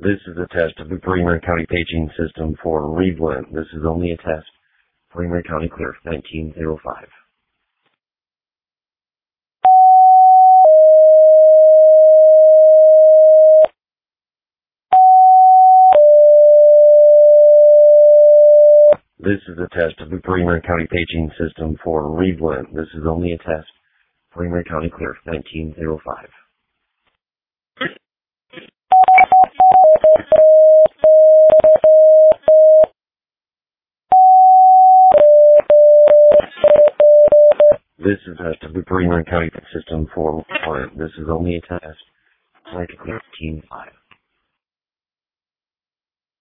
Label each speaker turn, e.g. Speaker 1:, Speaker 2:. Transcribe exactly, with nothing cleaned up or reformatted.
Speaker 1: This is a test of the Bremer County paging system for Reveland. This is only a test. Bremer County clear, nineteen oh five. This is a test of the Bremer County paging system for Reveland. This is only a test. Bremer County clear, nineteen oh five. This is a test of the Bremer County system for Reveland. This is only a test. Bremer County clear, nineteen oh five.